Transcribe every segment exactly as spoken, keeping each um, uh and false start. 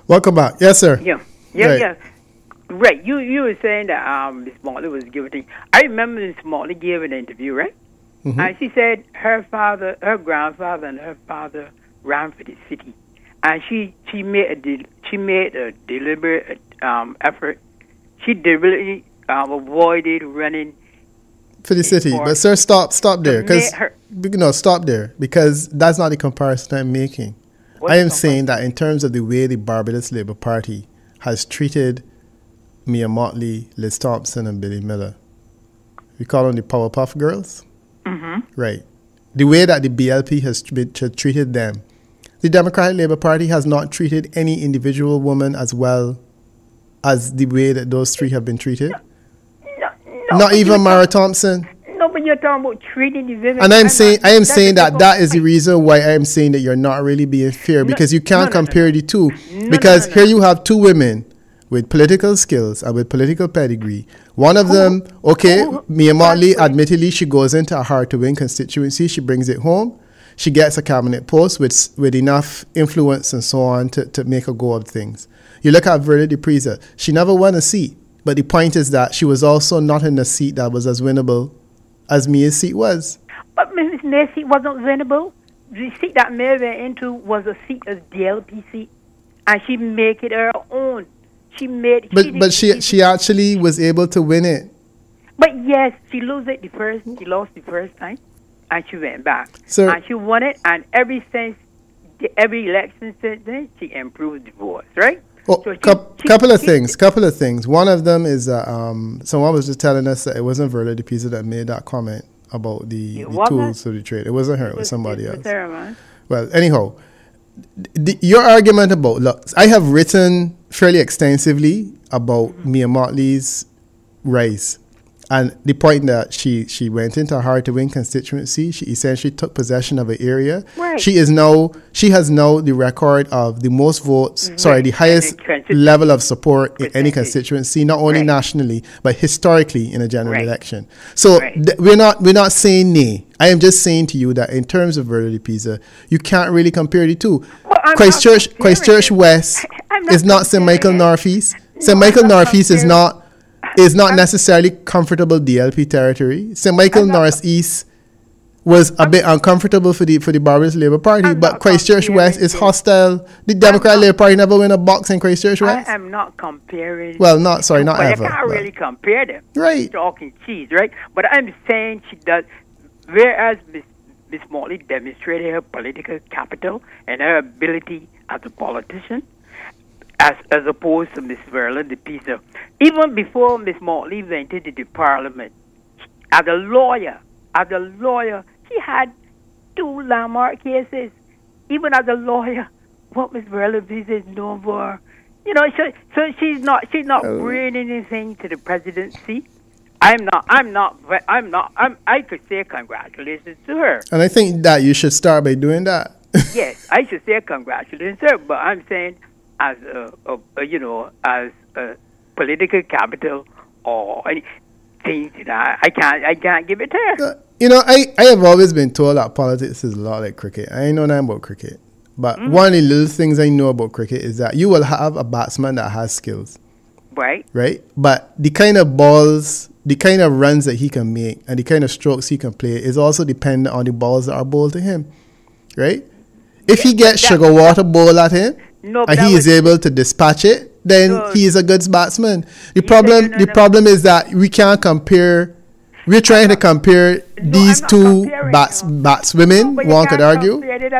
Welcome back. Yes, sir. Yeah, yeah, right. yeah. Right. You you were saying that um Miss Motley was giving. I remember Miss Motley gave an interview, right? Mm-hmm. And she said her father, her grandfather, and her father ran for the city, and she she made a de- she made a deliberate um effort. She deliberately um, avoided running for the city. But sir, stop, stop there, because no, stop there, because that's not the comparison I'm making. What I am saying that in terms of the way the Barbados Labour Party has treated Mia Motley, Liz Thompson, and Billy Miller, we call them the Powerpuff Girls, mm-hmm. right? The way that the B L P has treated them, the Democratic Labour Party has not treated any individual woman as well as the way that those three have been treated. No, no, no, not even Mara Thompson. No, but you're talking about treating the women. And I'm, I'm saying, not, I am saying that that is the reason why I am saying that you're not really being fair, no, because you can't no, no, compare no, no. the two. No, because no, no, no. here you have two women with political skills and with political pedigree. One of who, them, okay, who, Mia Motley, admittedly, she goes into a hard-to-win constituency. She brings it home. She gets a cabinet post with with enough influence and so on to, to make a go of things. You look at Verla de Preza. She never won a seat. But the point is that she was also not in a seat that was as winnable as Mia's seat was. But Missus May's seat wasn't winnable. The seat that Mia went into was a seat, a D L P seat. And she made it her own. She made But she but she she actually was able to win it. But yes, she lost it the first she lost the first time. And she went back. So, and she won it, and every since every election since then, she improved the votes, right? Well, so she, cu- she, couple of she, things, couple of things. One of them is uh, um, someone was just telling us that it wasn't Verla de Preza that made that comment about the, the tools of the trade. It wasn't her, it was somebody else. Her, well, anyhow, the, your argument about, look, I have written fairly extensively about mm-hmm. Mia Motley's rise. And the point that she, she went into a hard-to-win constituency, she essentially took possession of an area. Right. She is now, she has now the record of the most votes, right. sorry, the highest level of support in any constituency, not only right. nationally, but historically in a general right. election. So right. th- we're not we're not saying nay. I am just saying to you that in terms of Verla de Preza, you can't really compare the two. Well, Christchurch, Christchurch West not is not Saint Michael Northeast. No, Saint Michael Northeast is not. is not I'm, necessarily comfortable D L P territory. Saint Michael Northeast was a I'm, bit uncomfortable for the for the Barbados Labour Party, I'm but Christchurch West is hostile. The Democratic Labour Party never win a box in Christchurch West. I am not comparing. Well, not sorry, not but ever. I can't really compare them. Right. Talking cheese, right? But I'm saying she does. Whereas Miss Miss Motley demonstrated her political capital and her ability as a politician, as as opposed to Miss Verla de Preza. Even before Miss Motley went into the parliament, as a lawyer, as a lawyer, she had two landmark cases. Even as a lawyer, what Miss Verla de Preza is known for, you know, so, so she's not she's not oh. bringing anything to the presidency. I'm not. I'm not. I'm not. I'm. I could say congratulations to her. And I think that you should start by doing that. Yes, I should say congratulations to her. But I'm saying, as a, a, a you know, as a political capital or anything, you know, I can't. I can't give it to her. Uh, you know, I, I have always been told that politics is a lot like cricket. I ain't know nothing about cricket, but mm-hmm. one of the little things I know about cricket is that you will have a batsman that has skills. Right. Right. But the kind of balls, the kind of runs that he can make, and the kind of strokes he can play is also dependent on the balls that are bowled to him. Right. If he gets that, sugar water bowled at him, no, and he is able to dispatch it, then no. he is a good batsman. The problem, no, no, the no. problem is that we can't compare. We're trying to compare no, these two bats, batswomen. No, one could argue.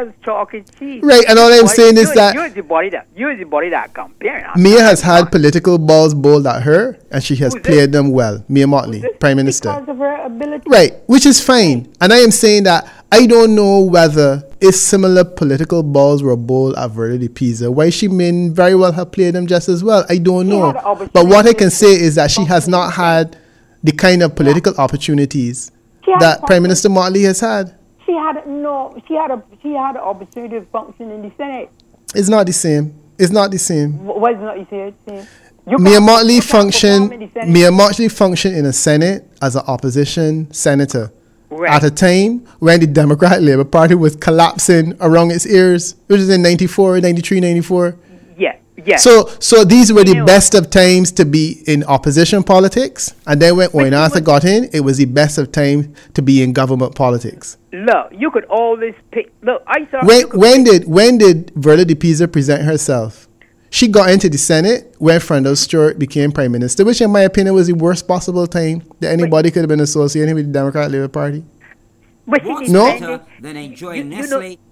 Right, and all I'm saying is that use the body that use the body that compare. Mia has had political balls bowled at her, and she has played them well. Mia Motley, Prime Minister. Because of her ability. Right, which is fine. And I am saying that I don't know whether if similar political balls were bowled at Verla de Preza, why she may very well have played them just as well. I don't know. But what I can say is that she has not had the kind of political yeah. opportunities that Prime Minister Motley has had. She had no. She had a. She had an opportunity to function in the Senate. It's not the same. It's not the same. Why is it not the same? Mia Motley function. Mia Motley function in a Senate as an opposition senator right. at a time when the Democratic Labour Party was collapsing around its ears. It was in ninety-four, ninety-three, ninety-four. Yeah, yeah. So, so these were the You know, best of times to be in opposition politics, and then when But you Oinasa would- got in, it was the best of time to be in government politics. look, you could always pick. Look, I saw. When you could when did when did Verla de Pisa present herself? She got into the Senate when Freundel Stewart became prime minister, which in my opinion was the worst possible time that anybody could have been associated with the Democrat Labour Party. But she What's No. defended. better than enjoying You- you know- Nestle?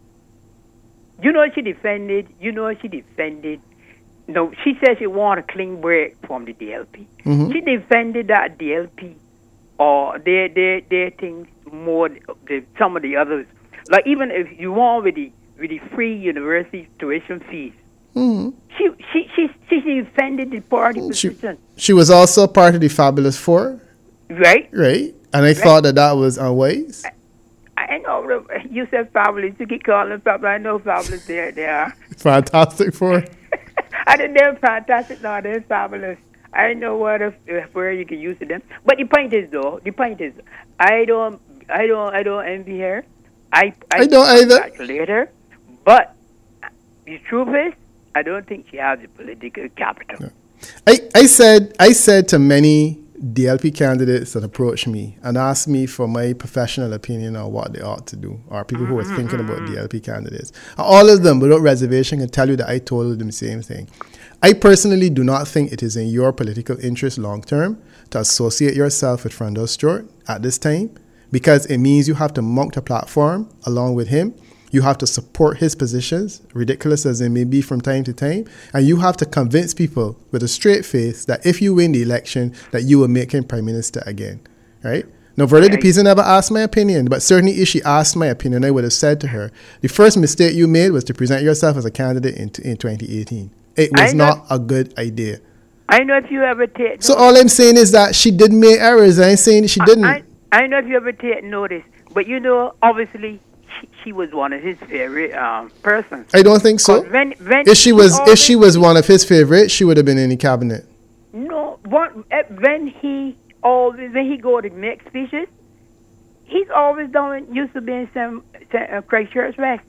You know what she defended. You know what she defended. No, she said she wanted a clean break from the D L P. Mhm. She defended that D L P or their their their things more than some of the others. Like even if you want with the with the free university tuition fees, Mhm. she she she she defended the party She, position, she was also part of the Fabulous Four, right? right? And I thought that that was unwise. I know you said fabulous. You keep calling them fabulous. I know fabulous. There they are. Fantastic Four. I think they're fantastic. No, they're fabulous. I don't know what if, where you can use them. But the point is, though, the point is, I don't, I don't, I don't envy her. I, I, I don't either. congratulate her. But the truth is, I don't think she has the political capital. I, I said I said to many D L P candidates that approached me and asked me for my professional opinion on what they ought to do, or people who were thinking about D L P candidates. All of them, without reservation, can tell you that I told them the same thing. I personally do not think it is in your political interest long term to associate yourself with Freundel Stewart at this time, because it means you have to mount a platform along with him. You have to support his positions, ridiculous as they may be from time to time, and you have to convince people with a straight face that if you win the election, that you will make him prime minister again, right? Now, Verla de Right. Pisa never asked my opinion, but certainly if she asked my opinion, I would have said to her, the first mistake you made was to present yourself as a candidate in, in twenty eighteen. It was I know- not a good idea. I know if you ever take. So all I'm saying is that she did make errors. I ain't saying she didn't. I, I know if you ever take notice, but you know, obviously, she, she was one of his favorite um, persons. I don't think so. 'Cause When, when If she was, if she always- was one of his favorites, she would have been in the cabinet. No, one, eh, when he always when he go to make speeches, he's always done used to be in some, some uh, Christchurch West.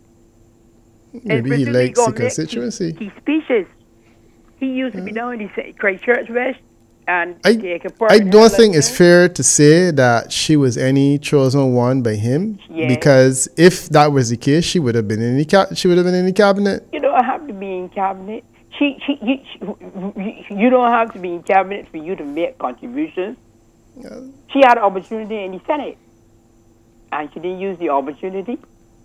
And Maybe he particularly likes go the make constituency. His, his speeches. He used to be down in the Christchurch West and I, take a part. I in don't the think it's election. fair to say that she was any chosen one by him, Yeah. because if that was the case, she would have been in the ca- she would have been in the cabinet. You don't have to be in cabinet. She, she, you, she, you don't have to be in cabinet for you to make contributions. She had an opportunity in the Senate, and she didn't use the opportunity.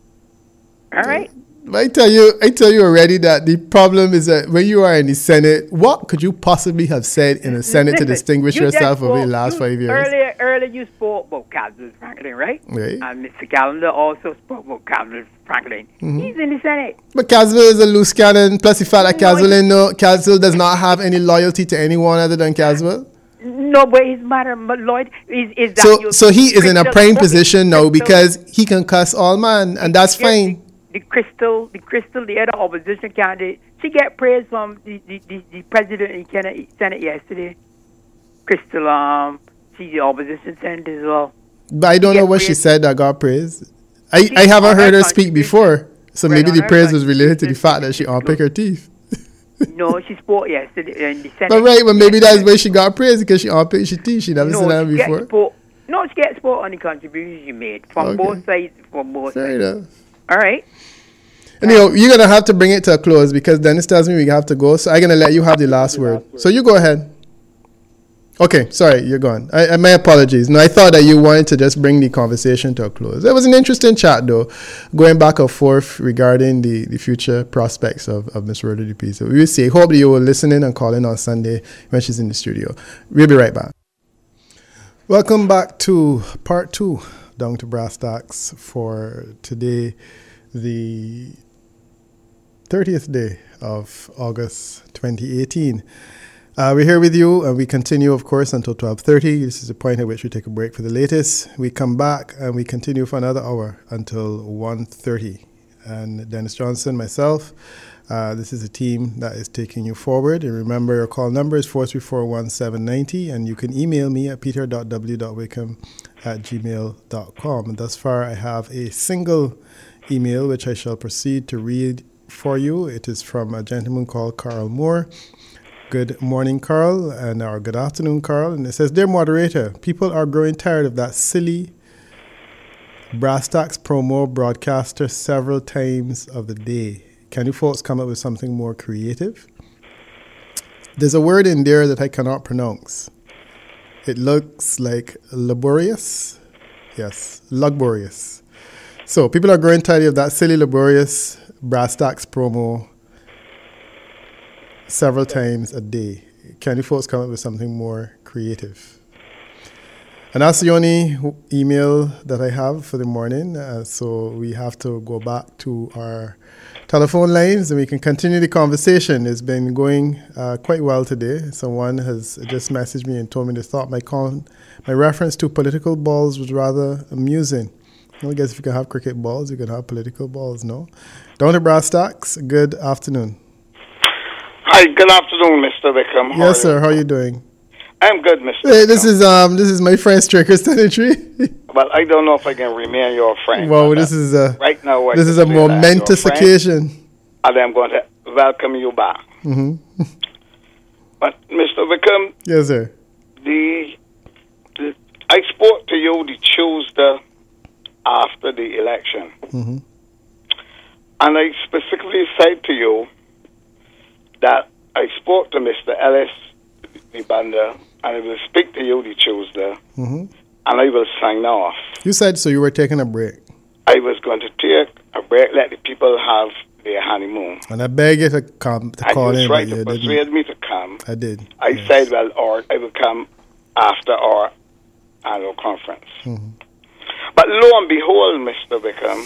All right. I tell you, I tell you already that the problem is that when you are in the Senate, what could you possibly have said in the Senate to Listen, distinguish you just yourself over the spoke- last you- five years? Earlier, earlier you spoke about Caswell Franklin, right? Right. And Mister Callender also spoke about Caswell Franklin. Mm-hmm. He's in the Senate. But Caswell is a loose cannon. Plus, the fact that No, Caswell, he- no, Caswell does not have any loyalty to anyone other than Caswell. No, but his matter, but Lloyd, is, is that So, you- so he is in a Crystal- prime okay, position now Crystal- because he can cuss all man, and that's Yeah, fine. The, the Crystal, the Crystal, the other opposition candidate, she get praise from the, the, the, the president in Senate, Senate yesterday. Crystal, um, she's the opposition senator as well. But I don't She know get what she praise. said that got praise. I, She- I haven't on heard her her speak contribution. before, so Right, maybe on the her praise was related to the contribution. fact that she unpick her teeth. No, she spoke yesterday in the Senate. But right, well maybe that's why she got praise, because she unpicked her teeth. She never no, said that she gets before. support. No, she gets support on the contributions you made from Okay. both sides. From both Fair sides. enough. All right. Anyhow, you're gonna have to bring it to a close because Dennis tells me we have to go. So I'm gonna let you have the last word. So you go ahead. Okay, sorry, you're gone. I, I, my apologies. No, I thought that you wanted to just bring the conversation to a close. It was an interesting chat, though, going back and forth regarding the, the future prospects of, of Miss Verla de Pisa. We will see. Hope that you will listen in and call in on Sunday when she's in the studio. We'll be right back. Welcome back to part two, Down to Brass Tacks, for today, the thirtieth day of August twenty eighteen. Uh, we're here with you, and we continue, of course, until twelve thirty. This is the point at which we take a break for the latest. We come back, and we continue for another hour until one thirty. And Dennis Johnson, myself, uh, this is a team that is taking you forward. And remember, your call number is four three four, one seven nine zero, and you can email me at peter dot w dot wickham at gmail dot com. And thus far, I have a single email, which I shall proceed to read for you. It is from a gentleman called Carl Moore. Good morning, Carl, and or good afternoon, Carl. And it says, dear moderator, people are growing tired of that silly brass tacks promo broadcaster several times of the day. Can you folks come up with something more creative? There's a word in there that I cannot pronounce. It looks like laborious. Yes, laborious. So people are growing tired of that silly laborious brass tacks promo several times a day. Can you folks come up with something more creative? And that's the only email that I have for the morning. Uh, so we have to go back to our telephone lines and we can continue the conversation. It's been going uh, quite well today. Someone has just messaged me and told me they thought my con- my reference to political balls was rather amusing. Well, I guess if you can have cricket balls, you can have political balls, no? Down to brass tacks, good afternoon. Hi, good afternoon, Mister Wickham. How yes, sir. How are you doing? I'm good, Mister Hey, this is um, this is my friend Stricker Stanitry. Well, I don't know if I can remain your friend. Well, this is a right now. I this is a momentous occasion, and I'm going to welcome you back. Mm-hmm. But Mister Wickham, yes, sir. The, the I spoke to you the Tuesday after the election, mm-hmm. and I specifically said to you that I spoke to Mister Ellis, the banda, and I will speak to you the Tuesday, mm-hmm. and I will sign off. You said so you were taking a break. I was going to take a break, let the people have their honeymoon. And I beg you to come to and call in. And you tried to persuade didn't. me to come. I did. I yes. said, well, or I will come after our annual conference. Mm-hmm. But lo and behold, Mister Wickham,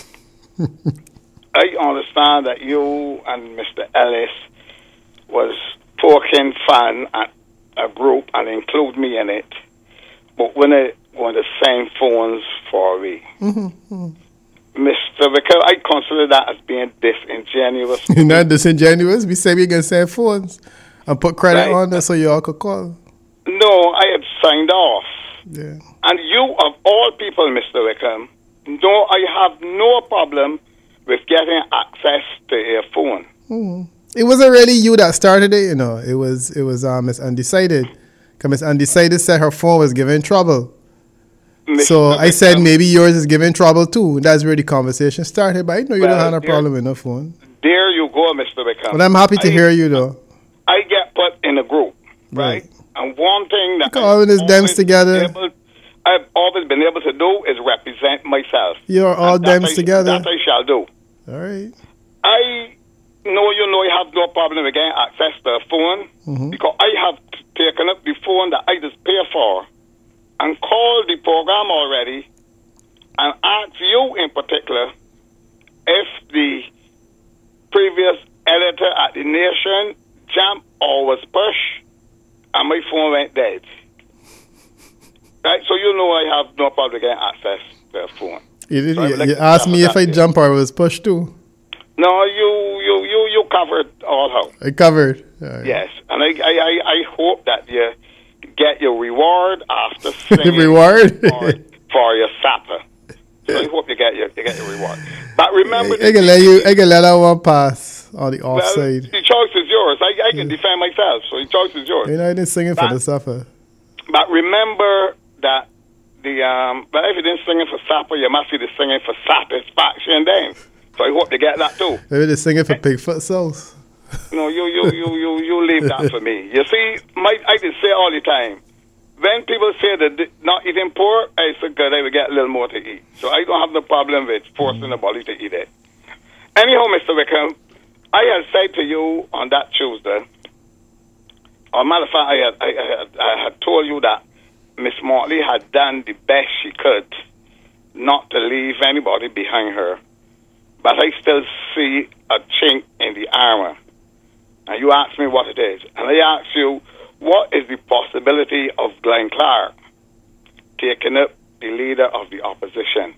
I understand that you and Mister Ellis was poking fun at a group and include me in it, but when I want the same phones for me. Mm-hmm. Mister Wickham, I consider that as being disingenuous. You're not disingenuous? We say we can send phones and put credit right. on there so you all could call. No, I had signed off. Yeah. And you, of all people, Mister Wickham, no, I have no problem with getting access to your phone. Mm-hmm. It wasn't really you that started it, you know. It was it was uh, Miss Undecided. Because Miss Undecided said her phone was giving trouble. Mister So I said maybe yours is giving trouble too. That's where the conversation started. But I know you well, don't have a problem with no phone. There you go, Mister Wickham. But I'm happy to I, hear you though. I get put in a group, right? right. And one thing that all these dems together. Able, I've always been able to do is represent myself. You're all dems I, together. That I shall do. All right. I know you know I have no problem with getting access to a phone mm-hmm. because I have taken up the phone that I just pay for and called the program already and asked you in particular if the previous editor at The Nation jumped or was pushed and my phone went dead. Right, so you know I have no problem getting access to a phone. You, did, so you, like you asked me if I jump or was pushed too. No, you you, you, you covered all out. I covered. Right. Yes, and I, I, I hope that you get your reward after singing reward for, for your sapper. So I hope you get your you get your reward. But remember, I, I can let you. I can let that one pass on the offside. Well, the choice is yours. I, I can yeah. defend myself, so the choice is yours. You know, I didn't sing it but, for the sapper. But remember that the um. But if you didn't sing it for sapper, you must be the singing for satisfaction then. So I hope you get that too. Maybe they're singing for Bigfoot Souls. No, you you, you, you, you leave that for me. You see, my, I just say all the time, when people say that not eating pork, I say good, I will get a little more to eat. So I don't have no problem with forcing the body to eat it. Anyhow, Mister Wickham, I had said to you on that Tuesday, or matter of fact, I had, I, had, I had told you that Miss Motley had done the best she could not to leave anybody behind her. But I still see a chink in the armor. And you asked me what it is. And I asked you, what is the possibility of Glenn Clark taking up the leader of the opposition?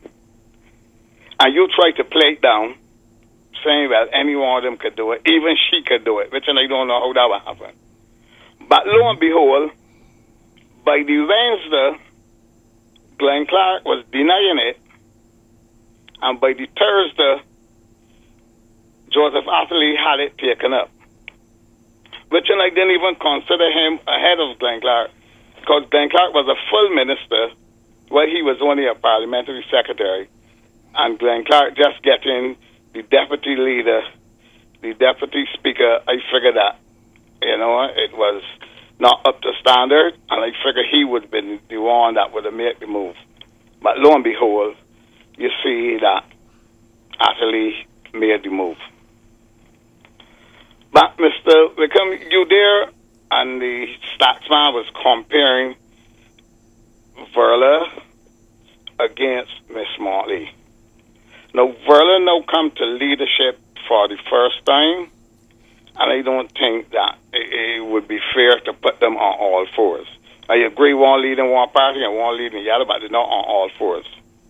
And you tried to play it down, saying, well, any one of them could do it. Even she could do it, which I don't know how that would happen. But lo and behold, by the Wednesday, Glenn Clark was denying it. And by the Thursday, Joseph Attlee had it taken up. Which and I didn't even consider him ahead of Glenn Clark, because Glenn Clark was a full minister, while he was only a parliamentary secretary, and Glenn Clark just getting the deputy leader, the deputy speaker. I figured that, you know, it was not up to standard, and I figured he would have been the one that would have made the move. But lo and behold, you see that Attlee made the move. But Mister Wickham, you there, and the Statsman was comparing Verla against Miss Motley. Now, Verla now come to leadership for the first time, and I don't think that it, it would be fair to put them on all fours. I agree one leading one party and one leading the other, but they're not on all fours.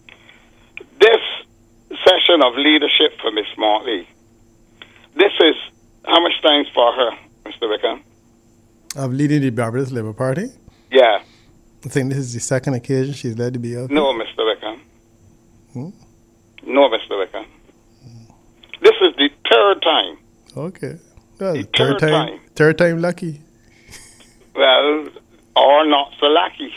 This session of leadership for Miss Motley, this is how much time for her, Mister Wickham? Of leading the Barbados Labour Party? Yeah. I think this is the second occasion she's led to be out. No, Mister Wickham. Hmm? No, Mister Wickham. Hmm. This is the third time. Okay. Well, the third, third time, time. Third time lucky. Well, or not so lucky.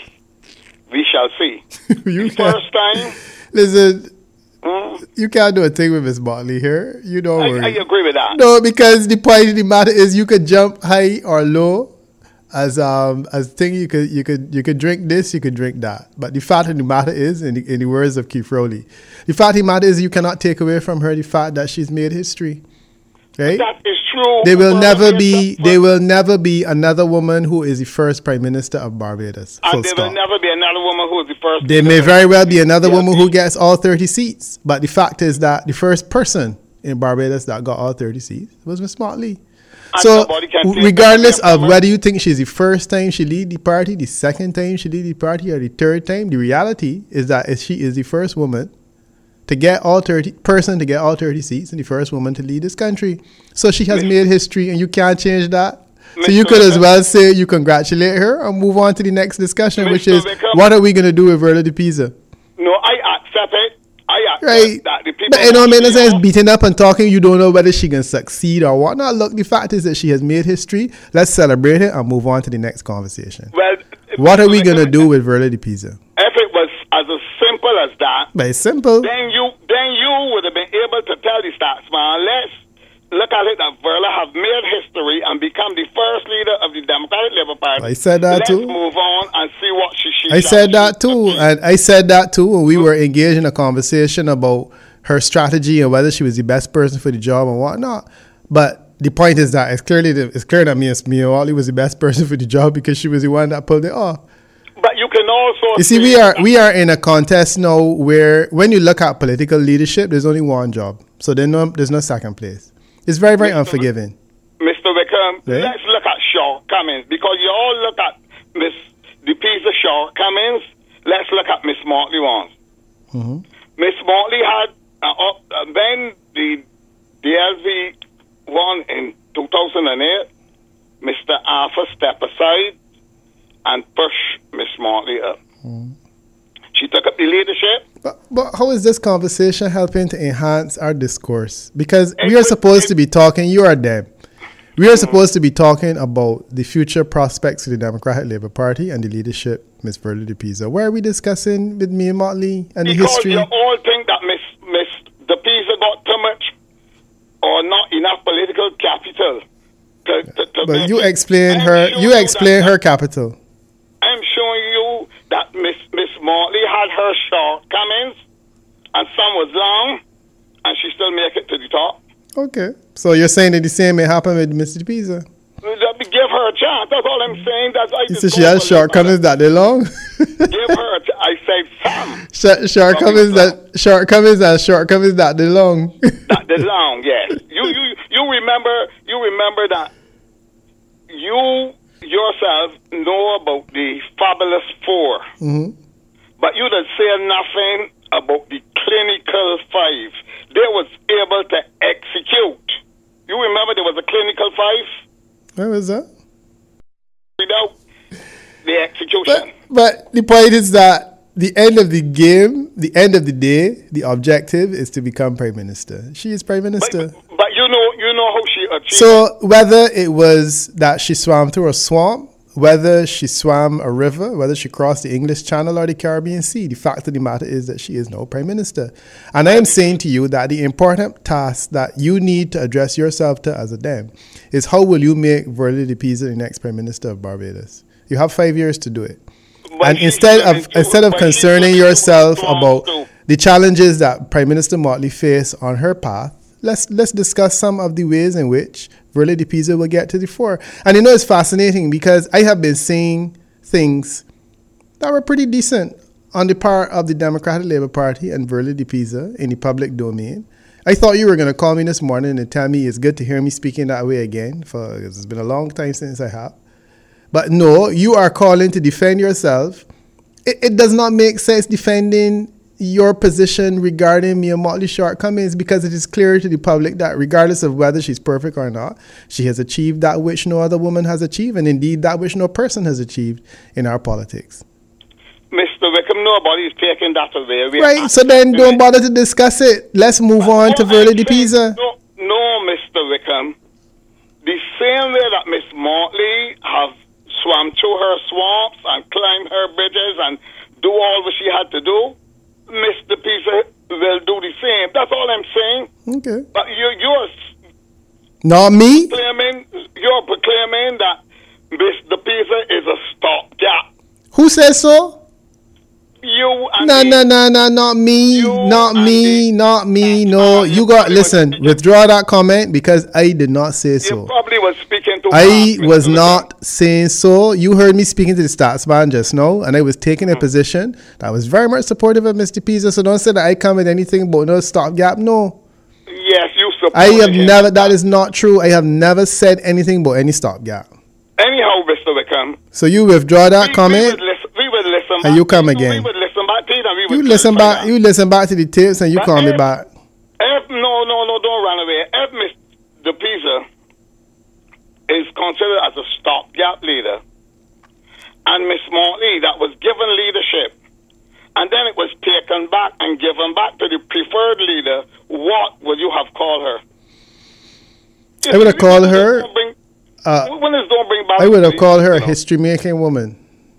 We shall see. you the first time. Listen. Hmm? You can't do a thing with Miss Motley here. You don't I, worry. I agree with that. No, because the point of the matter is you could jump high or low as um as thing you could you could you could drink this, you could drink that. But the fact of the matter is, in the, in the words of Keith Rowley, the fact of the matter is you cannot take away from her the fact that she's made history. Right? That is true. There will never be there will never be another woman who is the first Prime Minister of Barbados. And Full there stop. will never be another woman who is the first. There may very well be another Yeah, woman who gets all thirty seats. But the fact is that the first person in Barbados that got all thirty seats was Miss Motley. And So nobody can take regardless that of from her. whether you think she's the first time she lead the party, the second time she lead the party, or the third time, the reality is that she is the first woman to get all thirty person to get all thirty seats and the first woman to lead this country. So she has made history, and you can't change that. So you could as well say you congratulate her and move on to the next discussion, which is what are we going to do with Verla de Pisa? No, I accept it. I accept Right. that the people. But it don't make no you sense know, beating up and talking. You don't know whether she can succeed or whatnot. Look, the fact is that she has made history. Let's celebrate it and move on to the next conversation. Well, What are we going to do with Verla de Pisa? If it was as simple as that, But it's simple. then you then you would have been able to tell the Statsman, let's look at it that Verla have made history and become the first leader of the Democratic Labour Party. I said that let's too. move on and see what she. she I shall said that do. too. And I said that too when we were engaged in a conversation about her strategy and whether she was the best person for the job and whatnot. But the point is that it's clearly the, it's clear that Miss Mia Wally was the best person for the job because she was the one that pulled it off. But you can also. You see, we are we are in a contest now where when you look at political leadership, there's only one job. So there's no there's no second place. It's very, very Mister unforgiving. Mister Wickham, Right? let's look at shortcomings because you all look at Miss the piece of shortcomings. Let's look at Miss Motley ones. Mm-hmm. Miss Motley had uh, up, uh, when the D L V won in two thousand eight. Mister Arthur stepped aside and pushed Miss Motley up. Mm-hmm. She took up the leadership. But, but how is this conversation helping to enhance our discourse? Because It we are would- supposed it- to be talking, you are them. We are supposed to be talking about the future prospects of the Democratic Labour Party and the leadership, Miss Verla de Pisa. Where are we discussing with me and Motley and the Because history? you all think that Miss Miss the Pisa got too much or not enough political capital. To, to, to But make you it. explain I'm her. showing You explain that, her capital. I'm showing you that Miss Miss Motley had her shortcomings, and some was long, and she still make it to the top. Okay. So you're saying that the same may happen with Mister Pisa? Let me give her a chance. That's all I'm saying. That's I You just said she go has for shortcomings that they long. Give her. A ch- I said some Sh- shortcomings that shortcomings and shortcomings that they long. that the long. Yes. You you you remember you remember that you yourself know about the Fabulous Four, hmm but you didn't say nothing about the Clinical Five. They was able to execute. You remember there was a Clinical Five Where was that? without the execution. But, but the point is that the end of the game, the end of the day, the objective is to become Prime Minister. She is Prime But, Minister. but you know you know how she achieved. So whether it was that she swam through a swamp, whether she swam a river, whether she crossed the English Channel or the Caribbean Sea, the fact of the matter is that she is no prime minister. And I am saying to you that the important task that you need to address yourself to as a Dem is how will you make Verla de Pisa the next prime minister of Barbados? You have five years to do it. But And instead of too, instead of concerning yourself about too. the challenges that Prime Minister Motley face on her path, let's let's discuss some of the ways in which Verla de Pisa will get to the fore. And you know, it's fascinating because I have been seeing things that were pretty decent on the part of the Democratic Labour Party and Verla de Pisa in the public domain. I thought you were going to call me this morning and tell me it's good to hear me speaking that way again, for it's been a long time since I have. But no, you are calling to defend yourself. It, it does not make sense defending your position regarding Mia Motley's shortcomings, because it is clear to the public that regardless of whether she's perfect or not, she has achieved that which no other woman has achieved, and indeed that which no person has achieved in our politics. Mister Wickham, nobody's taking that away. We Right, so then don't bother to discuss it. Let's move But on to no, Verla I'm de saying- Pisa. No, no, Mister Wickham. The same way that Miss Motley have swam through her swamps and climbed her bridges and do all what she had to do, Mister Pisa will do the same. That's all I'm saying. Okay. But you, you're Not me? claiming, you're proclaiming that Mister Pisa is a stopgap. Who says so? You and No, me- no, no, no, not me, You not and me, the- not me. No, you got, listen, withdraw that comment because I did not say You so. probably was speaking to I Mark, was Mister not saying so. You heard me speaking to the Statsman just now, and I was taking a position that was very much supportive of Mister Pisa. So don't say that I come with anything but no stopgap. No, Wickham. Yes, you support I have him. never. That is not true. I have never said anything but any stopgap. Anyhow, Mister Wickham. So you withdraw that we, comment. We would listen, we would listen And back you come to again. We would listen back to it and we would You listen clarify back. that. You listen back to the tapes, and you But call me if- back. If, no, no, no, don't run away. If Mister Pisa is considered as a stopgap leader, and Miss Motley that was given leadership, and then it was taken back and given back to the preferred leader, what would you have called her? I would have called her, Don't bring, uh, winners don't bring back I would have the- called her a you know. history-making woman.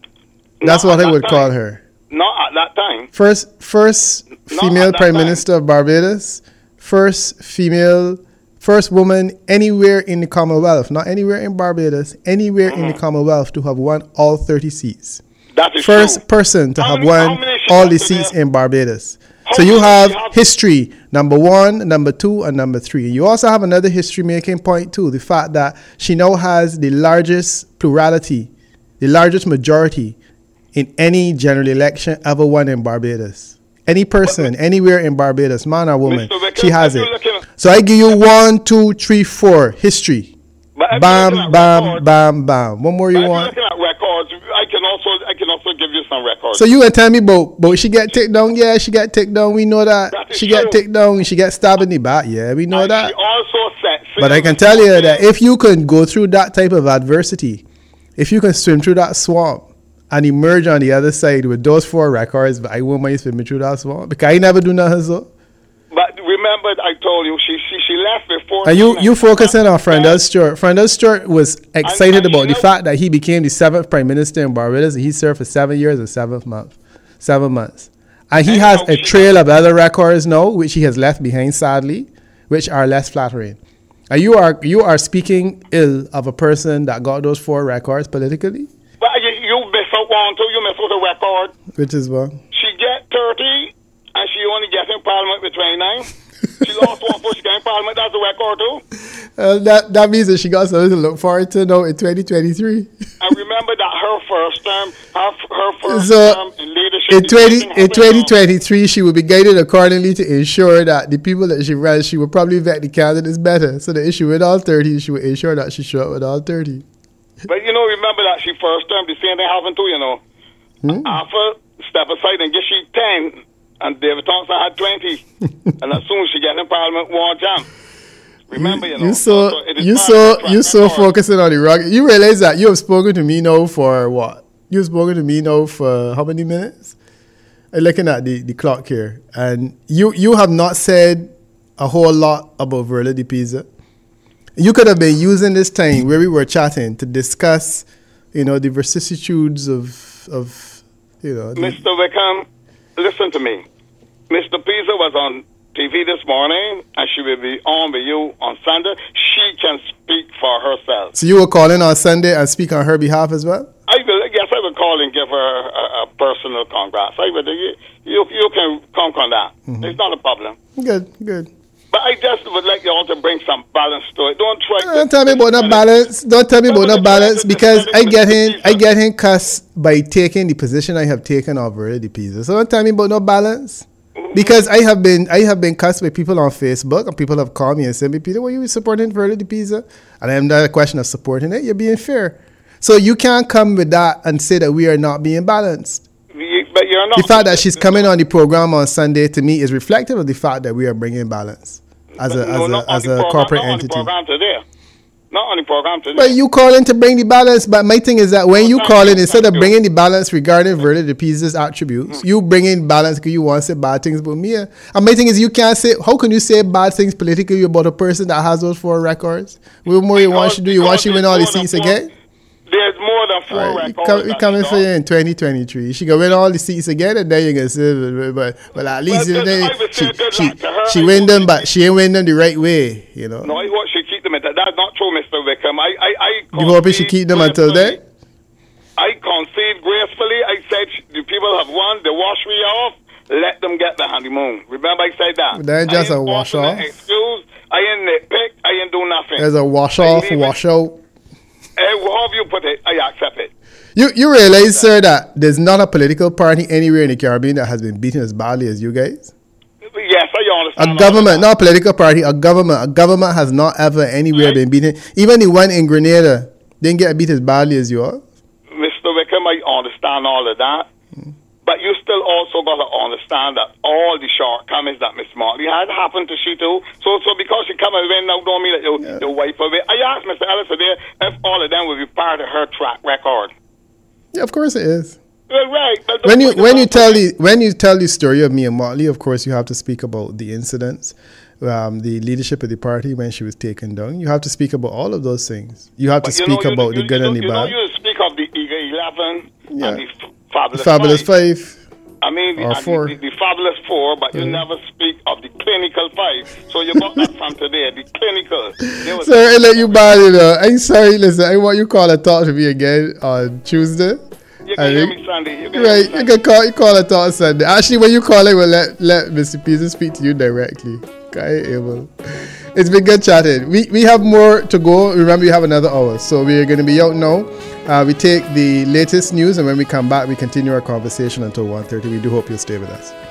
That's Not what at I that would time. call her. Not at that time. First, first Not female at that prime time. minister of Barbados. First female, first woman anywhere in the Commonwealth, not anywhere in Barbados, anywhere in the Commonwealth to have won all thirty seats. That is First true. person to How have many- how won many she all got the to seats there? in Barbados. How So you many have she have- history, number one, number two, and number three. You also have another history-making point too, the fact that she now has the largest plurality, the largest majority in any general election ever won in Barbados. Any person, anywhere in Barbados, man or woman, Mister Wickham, she has if it. you're looking at- So I give you one, two, three, four, history. But if you're Bam, looking at bam, records- bam, bam. One more but you if you're want? looking at records, I can also I can also give you some records. So you gonna tell me about, but she get taken down? Yeah, she got taken down. We know that. That is She get true. taken down. She get stabbed in the back. Yeah, we know And that. She also said, But I can tell you that if you can go through that type of adversity, if you can swim through that swamp and emerge on the other side with those four records, but I won't mind swimming through that swamp because I never do nothing so. But remember, I told you she she, she left before. And you you focusing on friend Frendel Stewart. Frendel Stewart was excited and about the she- fact that he became the seventh prime minister in Barbados, and he served for seven years and seven months, seven months. And he And has how a she- trail of other records now, which he has left behind, sadly, which are less flattering. And you are you are speaking ill of a person that got those four records politically, But you, you miss out one too. You miss out a record. which is what. She get thirty, and she only gets in Parliament with twenty-nine. She lost one before she got in Parliament. That's a record too. Uh, that that means that she got something to look forward to now in twenty twenty-three. And remember that her first term, her, her first So, term in leadership. In the twenty thing in happened twenty now. twenty-three, she will be guided accordingly to ensure that the people that she runs, she will probably vet the candidates better. So the issue with all thirty, she will ensure that she show up with all thirty. But you know, remember that she first term, the same thing happened too, you know. Hmm? After step aside and get she ten, and David Thompson had twenty. And as soon as she get in Parliament, one jam. Remember, you know. You so it is you part so of the you track so record. focusing on the rock. You realize that you have spoken to me now for what? You have spoken to me now for how many minutes? I'm looking at the, the clock here, and you you have not said a whole lot about Verla de Pisa. You could have been using this time where we were chatting to discuss, you know, the vicissitudes of, of you know. The Mister Wickham, listen to me. Mister Pisa was on T V this morning, and she will be on with you on Sunday. She can speak for herself. So you were calling on Sunday and speak on her behalf as well? I will, yes, I will call and give her a, a personal congrats. I will, you, you, you can count on that. Mm-hmm. It's not a problem. Good, good. But I just would like you all to bring some balance to it. Don't try. Don't tell me about no balance. Don't tell me about no balance because I get him. I get him cussed by taking the position I have taken over the pieces. So don't tell me about no balance because I have been I have been cussed by people on Facebook and people have called me and said, "Peter, were you supporting Verdi the Pizza?" And I'm not a question of supporting it. You're being fair. So you can't come with that and say that we are not being balanced. But you're not. The fact that she's coming on the program on Sunday to me is reflective of the fact that we are bringing balance as a no, as a, as a program, corporate not entity. On the program today. Not on the program today. But you calling to bring the balance. But my thing is that when no, you calling, you, instead of you. bringing the balance regarding Verdi the Pizza's attributes, mm. you bringing balance because you want to say bad things about me. And my thing is you can't say, how can you say bad things politically about a person that has those four records? What more you want to do? You want to win all the seats again? There's more than four right, records. Come, you coming for you in twenty twenty-three. She gonna win all the seats again, and then you gonna say, but, but at least well, then, she she, she I win them, but she ain't win them the right way, you know. No, I hope she keep them. That's not true, Mister Wickham. I, I, I. You hoping she keep them until then? I concede gracefully. I said the people have won. They wash me off. Let them get the honeymoon. Remember, I said that. That ain't just a wash off. Excuse. I ain't nitpick. I ain't do nothing. There's a wash off, wash out. However you put it, I accept it. You you realize, sir, that there's not a political party anywhere in the Caribbean that has been beaten as badly as you guys? Yes, I understand. A government, not a political party, a government. A government has not ever anywhere right. been beaten. Even the one in Grenada didn't get beat as badly as you are. Mister Wickham, I understand all of that. Hmm. But you still also got to understand that all the shortcomings that Miss Martley had happened to she too. So so because she come and win now don't mean that you, yeah. you wipe away. I asked Mister Ellis today if all of them would be part of her track record. Yeah, of course it is. Well, right. When you when you tell the when you tell the story of Mia Martley, of course you have to speak about the incidents, um, the leadership of the party when she was taken down. You have to speak about all of those things. You have but to speak know, about you, the good you, and the you bad. You know, you speak of the Eagle Eleven yeah. and the Fabulous, Fabulous Five. Five. I mean, the, or four. The, the, the Fabulous Four, but you mm. never speak of the Clinical Five. So you got that from today, the Clinical. Sir, I let you bad, you know. I'm sorry, listen, I want you to call and talk to me again on Tuesday. You can I hear think, me Sunday. You can right, hear me you can call, you call and talk on Sunday. Actually, when you call, I will let, let Mister Pisa speak to you directly. I ain't able. It's been good chatting. We we have more to go. Remember, you have another hour. So we're going to be out now. Uh, we take the latest news, and when we come back, we continue our conversation until one thirty. We do hope you'll stay with us.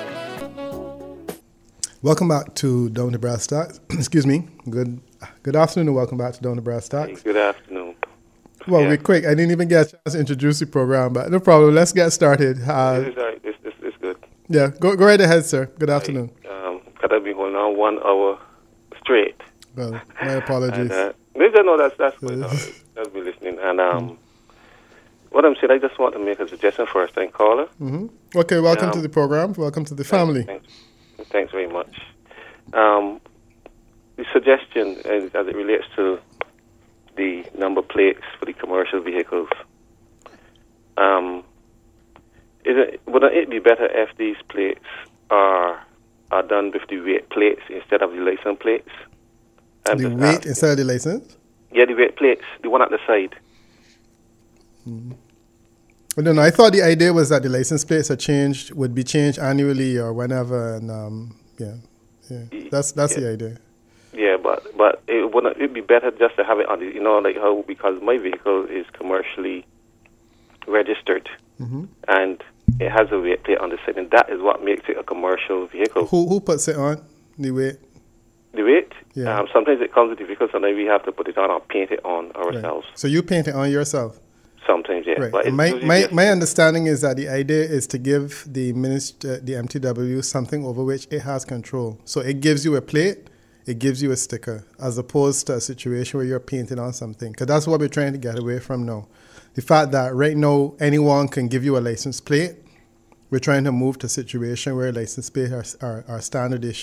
Welcome back to Down to Brass Tacks. Excuse me. Good good afternoon, and welcome back to Down to Brass Tacks. Good afternoon. Well, yeah. we're quick. I didn't even get a chance to introduce the program, but no problem. Let's get started. Uh, this is right. This, this, this good. Yeah, go go right ahead, sir. Good afternoon. I, um, I've been holding on one hour straight. Well, my apologies. and, uh, no, that's that's good. I'll be listening. And um, mm. what I'm saying, I just want to make a suggestion for a first-time caller. Mm-hmm. Okay, welcome um, to the program. Welcome to the family. Thanks, thanks, thanks very much. Um, the suggestion, as, as it relates to the number plates for the commercial vehicles, um, is it, would it be better if these plates are are done with the weight plates instead of the license plates? I'm the weight asking. Instead of the license? Yeah, the weight plates, the one at the side. Mm. I don't know. I thought the idea was that the license plates are changed, would be changed annually or whenever, and um, yeah, yeah, that's that's yeah. the idea. Yeah, but but it would it'd be better just to have it on the, you know, like how, because my vehicle is commercially registered, mm-hmm. and it has a weight plate on the side, and that is what makes it a commercial vehicle. Who who puts it on, the weight? The weight? Yeah. Um, sometimes it comes with the vehicle, sometimes we have to put it on or paint it on ourselves. Right. So you paint it on yourself? Sometimes, yeah. Right. But my my, my understanding is that the idea is to give the minister, the M T W, something over which it has control. So it gives you a plate, it gives you a sticker, as opposed to a situation where you're painting on something. Because that's what we're trying to get away from now. The fact that right now anyone can give you a license plate, we're trying to move to a situation where license plates are, are, are standard issue.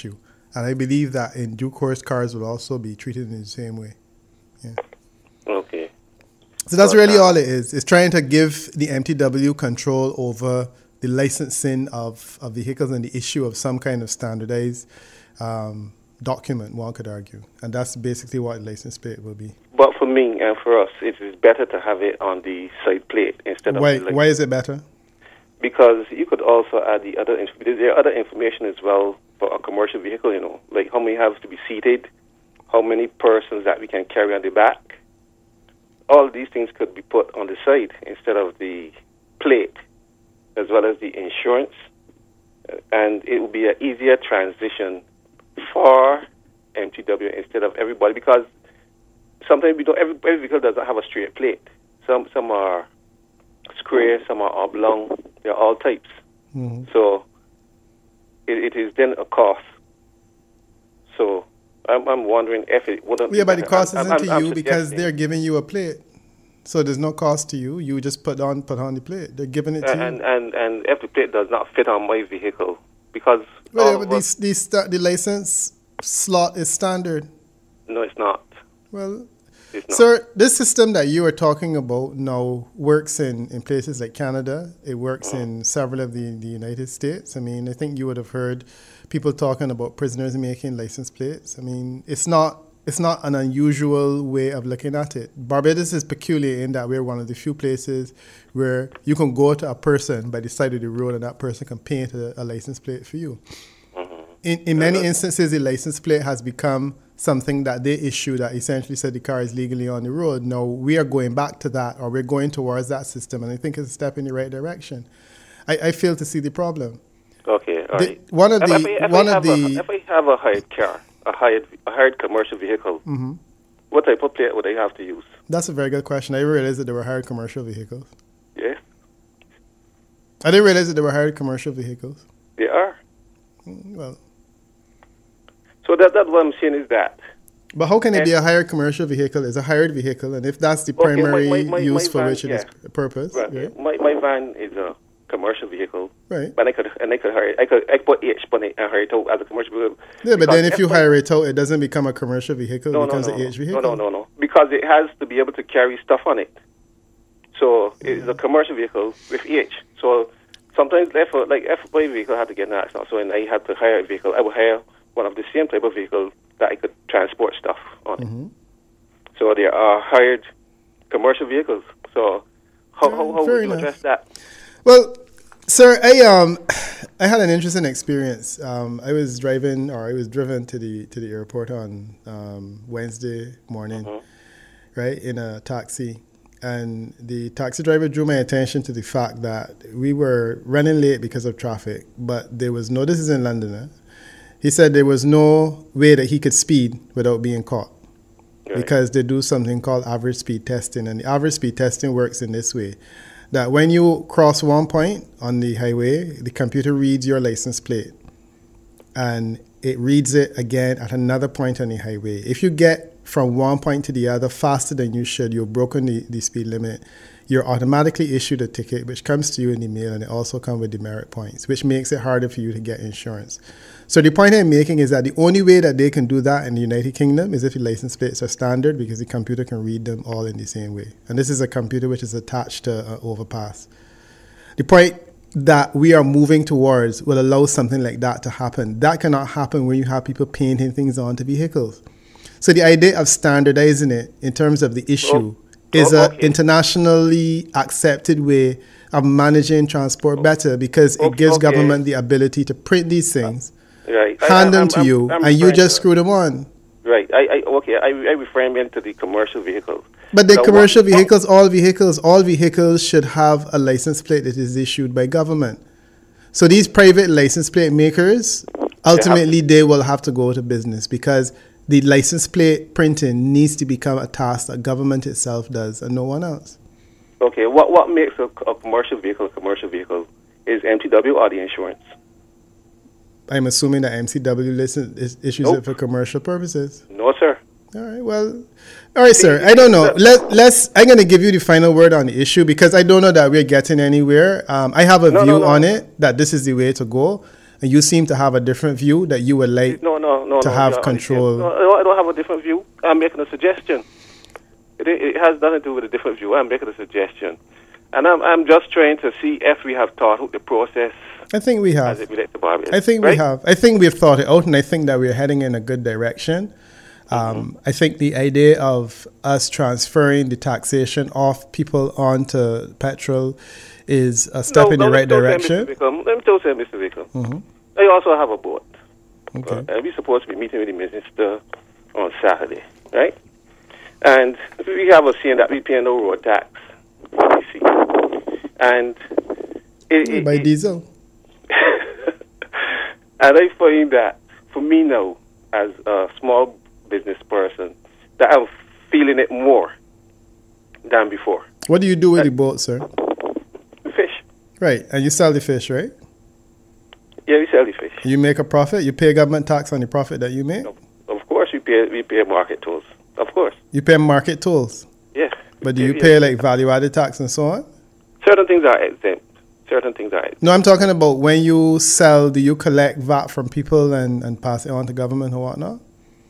And I believe that in due course, cars will also be treated in the same way. Yeah. Okay. So that's But, really uh, all it is. It's trying to give the M T W control over the licensing of, of vehicles and the issue of some kind of standardized um, document, one could argue. And that's basically what a license plate will be. But for me and for us, it is better to have it on the side plate instead of Why, the, like, why is it better? because you could also add the other inf- there are other information as well for a commercial vehicle, you know, like how many have to be seated, how many persons that we can carry on the back. All these things could be put on the side instead of the plate, as well as the insurance, uh, and it will be an easier transition for M T W instead of everybody, because sometimes we don't. Every, every vehicle does not have a straight plate. Some some are square, some are oblong. They're all types. Mm-hmm. So it, it is then a cost. So I'm I'm wondering if it wouldn't. Yeah, but the cost I'm, isn't I'm, to I'm you because suggesting- they're giving you a plate. So there's no cost to you. You just put on put on the plate. They're giving it to and you. and and if the plate does not fit on my vehicle, because Well, all yeah, of but us- the, the, sta- the license slot is standard. no, it's not. Well, It's not. sir, this system that you are talking about now works in, in places like Canada. It works Mm-hmm. in several of the, the United States. I mean, I think you would have heard people talking about prisoners making license plates. I mean, it's not it's not an unusual way of looking at it. Barbados is peculiar in that we're one of the few places where you can go to a person by the side of the road and that person can paint a, a license plate for you. In, in many instances, the license plate has become something that they issue that essentially said the car is legally on the road. Now, we are going back to that, or we're going towards that system, and I think it's a step in the right direction. I, I fail to see the problem. Okay, all The- right. one of If- the- if I- if one I of have a- the- if I have a hired car, a hired a hired commercial vehicle, Mm-hmm. what type of plate would I have to use? That's a very good question. I didn't realize that they were hired commercial vehicles. Yes, I didn't realize that they were hired commercial vehicles. they are. Well, So that that's what I'm saying is that. but how can it And- be a hired commercial vehicle? It's a hired vehicle, and if that's the Okay, my- primary my- my- use my for van, which it is yeah. purpose, Right. right? My my van is a commercial vehicle, Right. but I could and I could hire I could I put H on it and hire it out as a commercial vehicle. Yeah, but Because then if you my- hire it out, it doesn't become a commercial vehicle. no, it no, becomes no, an no. H vehicle. no, no, no, no, because it has to be able to carry stuff on it. So it's a commercial vehicle with H. So sometimes, if a, like if my vehicle had to get in an accident, so and I had to hire a vehicle, I would hire one of the same type of vehicle that I could transport stuff on Mm-hmm. it. So there are hired commercial vehicles. So how how, how Fair would you enough. address that? Well, sir, I um, I had an interesting experience. Um, I was driving, or I was driven to the to the airport on um, Wednesday morning, Mm-hmm. right, in a taxi, and the taxi driver drew my attention to the fact that we were running late because of traffic, but there was no. This is in London. Eh? He said there was no way that he could speed without being caught. Right. Because they do something called average speed testing. And the average speed testing works in this way, that when you cross one point on the highway, the computer reads your license plate and it reads it again at another point on the highway. If you get from one point to the other faster than you should, you've broken the, the speed limit, you're automatically issued a ticket, which comes to you in the mail, and it also comes with demerit points, which makes it harder for you to get insurance. So the point I'm making is that the only way that they can do that in the United Kingdom is if the license plates are standard, because the computer can read them all in the same way. And this is a computer which is attached to an overpass. The point that we are moving towards will allow something like that to happen. That cannot happen when you have people painting things onto vehicles. So the idea of standardizing it in terms of the issue Oh. is Oh, an okay. internationally accepted way of managing transport better, because it Okay, gives okay. government the ability to print these things, Right. I- hand I- them I'm- to I'm- you, I'm and you referring just to- screw them on. Right. I, I okay. I I refer me to the commercial vehicles. But the Now, commercial what- vehicles, all vehicles, all vehicles should have a license plate that is issued by government. So these private license plate makers, ultimately they will have to go to business, because the license plate printing needs to become a task that government itself does and no one else. Okay. What what makes a, a commercial vehicle a commercial vehicle? Is M T W or the insurance? I'm assuming that M C W listen, is, issues Nope. it for commercial purposes. No, sir. All right, well, all right, sir. I don't know. Let, let's. I'm going to give you the final word on the issue, because I don't know that we're getting anywhere. Um, I have a No, view no, no. on it that this is the way to go. and you seem to have a different view that you would like no, no, no, to no, have no, control. No, I don't have a different view. I'm making a suggestion. It, it has nothing to do with a different view. I'm making a suggestion. And I'm I'm just trying to see if we have thought out the process. I think we have. As it relates to Barbados. I think right? we have. I think we've thought it out, and I think that we're heading in a good direction. Um, mm-hmm. I think the idea of us transferring the taxation off people onto petrol is a step no, in no, the right direction. Say, Let me tell you, Mister Vickle. Mm-hmm. I also have a boat. Okay. Uh, we're supposed to be meeting with the minister on Saturday, right? And we have a saying that we pay no road tax. You see. And it, it, by it, diesel. And I find that for me now, as a small business person, that I'm feeling it more than before. What do you do with uh, the boat, sir? Fish. Right, and you sell the fish, right? Yeah, we sell the fish. You make a profit. You pay government tax on the profit that you make. No, of course, we pay we pay market tolls. Of course. You pay market tolls. Yeah. But do you pay like value-added tax and so on? Certain things are exempt. Certain things are exempt. No, I'm talking about when you sell, do you collect V A T from people and, and pass it on to government or whatnot?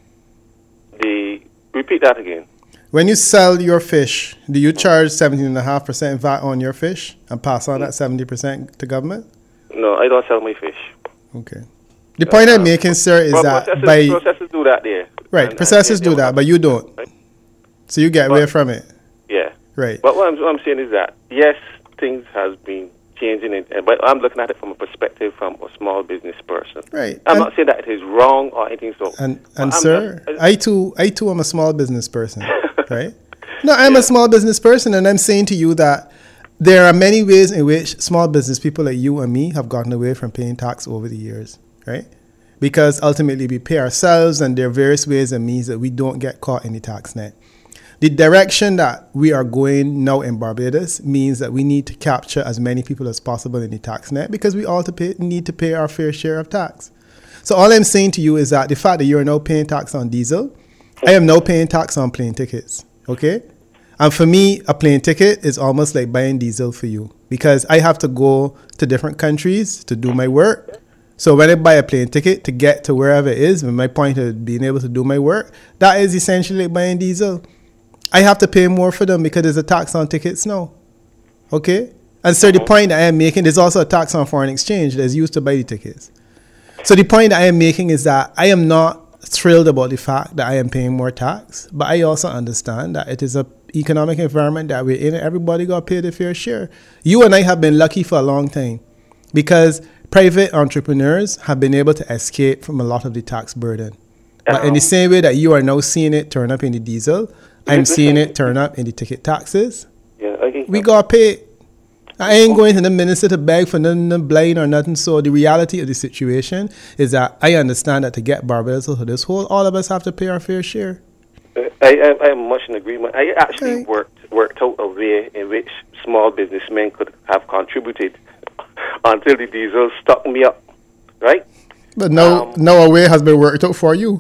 The repeat that again. When you sell your fish, do you charge seventeen point five percent V A T on your fish and pass on that seventy percent to government? No, I don't sell my fish. Okay. The point uh, I'm making, sir, is that processors, by... Processors do that there. Right, and, processors and do that, but you don't. Right? So you get but, away from it. Yeah. Right. But what I'm, what I'm saying is that, yes, things has been changing, it, but I'm looking at it from a perspective from a small business person. Right. I'm and, not saying that it is wrong or anything so. And, and sir, just, I, too, I too am a small business person, right? No, I'm yeah. a small business person, and I'm saying to you that there are many ways in which small business people like you and me have gotten away from paying tax over the years, right? Because ultimately we pay ourselves, and there are various ways and means that we don't get caught in the tax net. The direction that we are going now in Barbados means that we need to capture as many people as possible in the tax net, because we all to pay, need to pay our fair share of tax. So all I'm saying to you is that the fact that you are now paying tax on diesel, I am now paying tax on plane tickets, okay? And for me, a plane ticket is almost like buying diesel for you, because I have to go to different countries to do my work. So when I buy a plane ticket to get to wherever it is, with my point of being able to do my work, that is essentially like buying diesel. I have to pay more for them because there's a tax on tickets now. Okay? And so the point that I am making, there's also a tax on foreign exchange that's used to buy the tickets. So the point that I am making is that I am not thrilled about the fact that I am paying more tax, but I also understand that it is an economic environment that we're in, and everybody got to pay their fair share. You and I have been lucky for a long time, because private entrepreneurs have been able to escape from a lot of the tax burden. But in the same way that you are now seeing it turn up in the diesel, I'm seeing it turn up in the ticket taxes. Yeah, okay. We got to pay. I ain't going to the minister to beg for nothing blind or nothing. So the reality of the situation is that I understand that to get Barbados out of this hole, all of us have to pay our fair share. I, I, I am much in agreement. I actually okay. worked worked out a way in which small businessmen could have contributed until the diesel stuck me up, right? But now, um, now a way has been worked out for you.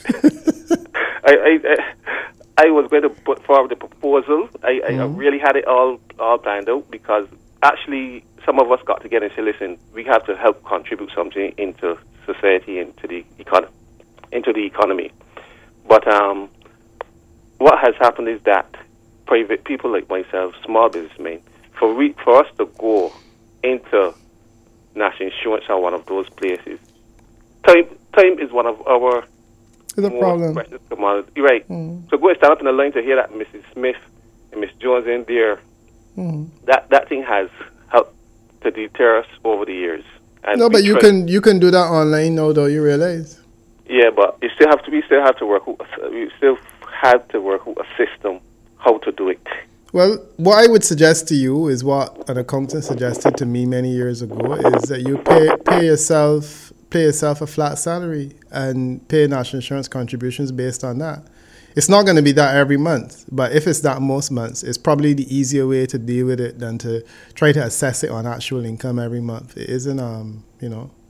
I, I, I I was going to put forward the proposal. I, mm-hmm. I really had it all all planned out, because actually some of us got together and said, listen, we have to help contribute something into society, into the econ- into the economy. But um, what has happened is that private people like myself, small businessmen, for we, for us to go into national insurance or one of those places, time time is one of our It's a problem. Right. Mm. So go and stand up in the line to hear that Missus Smith and Miss Jones in there. Mm. That that thing has helped to deter us over the years. And no, but you can you can do that online now, though. You realize? Yeah, but you still have to. We still have to work. We still have to work with a system how to do it. Well, what I would suggest to you is what an accountant suggested to me many years ago: is that you pay pay yourself. pay yourself a flat salary and pay national insurance contributions based on that. It's not going to be that every month, but if it's that most months, it's probably the easier way to deal with it than to try to assess it on actual income every month. It isn't, um, you know,